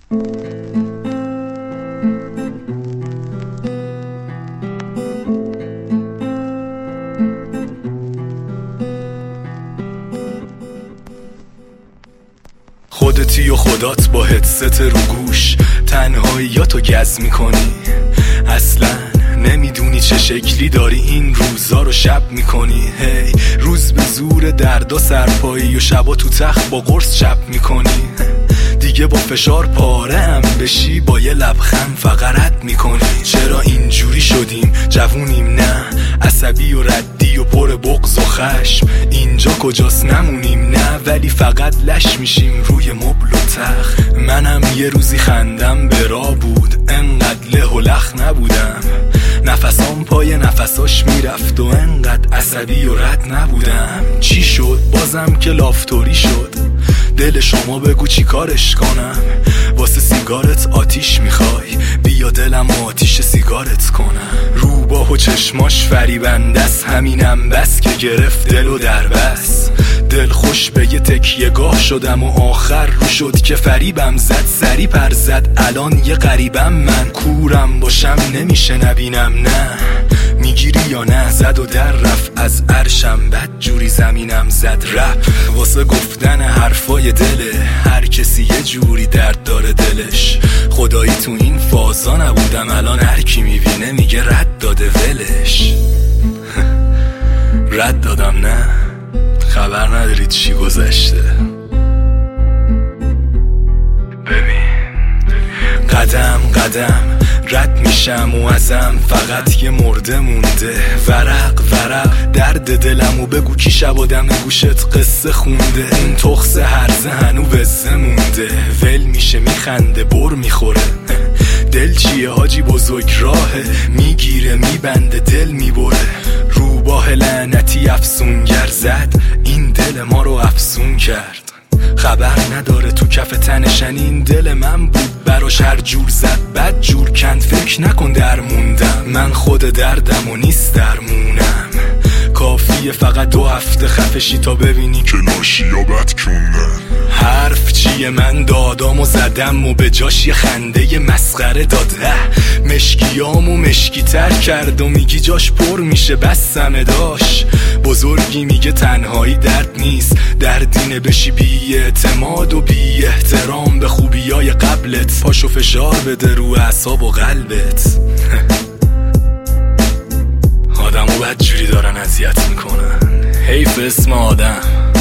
خودتی و خدات با هدست رو گوش تنهاییاتو گز میکنی، اصلا نمیدونی چه شکلی داری این روزا رو شب میکنی. هی روز به زور دردا سرپایی و شبا تو تخت با قرص شب میکنی. دیگه با فشار پاره هم بشی با یه لبخند فقط رد میکنی. چرا اینجوری شدیم؟ جوونیم نه، عصبی و ردی و پر بغض و خشم. اینجا کجاست؟ نمونیم نه، ولی فقط لش میشیم روی مبل و تخت. منم یه روزی خندم برا بود، انقدر له و لخ نبودم. نفسام پای نفساش میرفت و انقدر عصبی و رد نبودم. چی شد؟ بازم که لافتوری شد. دل شما بگو چی کارش کنم؟ واسه سیگارت آتیش میخوای؟ بیا دلم آتیش سیگارت کنم. روباه و چشماش فریبنده است، همینم بس که گرفت دل و در بس. دل خوش به یه تکیه گاه شدم و آخر رو شد که فریبم زد. سری پر زد الان یه غریبم من، کورم باشم نمیشه نبینم نه. میگیری یا نه؟ زد و در رفت از عرشم، بد جوری زمینم زد. رپ واسه گفتن حرفای دله، هر کسی یه جوری درد داره دلش. خدایی تو این فازا نبودم، الان هر کی میبینه میگه رد داده ولش. رد دادم نه، خبر ندارید چی گذشته. ببین قدم قدم رد میشم و ازم فقط یه مرده مونده. ورق ورق درد دلمو بگو کی شب آدم گوشت قصه خونده. اون تخص هرزه هنو وزه مونده، ول میشه میخنده بر میخوره. دل چیه حاجی بزرگ راهه، میگیره میبنده دل میبره. روباه لعنتی افسونگر زد، این دل ما رو افسون کرد. خبر نداره تو کف تنشن این دل من بود، براش هر جور زد بد جور کند. فکر نکن درموندم، من خود دردم و نیست درمونم. کافیه فقط 2 هفته خفشی تا ببینی که ناشیابت کندم. حرف چیه؟ من دادام و زدم و به جاش یه خنده مسخره داده. مشکیامو مشکی تر کرد و میگی جاش پر میشه بسمه داش. بزرگی میگه تنهایی درد نیست، دردینه بشی بی اعتماد و بی احترام به خوبیای قبلت. پاشو فشار بده رو اعصاب و قلبت. آدمو بدجوری دارن اذیت میکنن، حیف اسم آدم.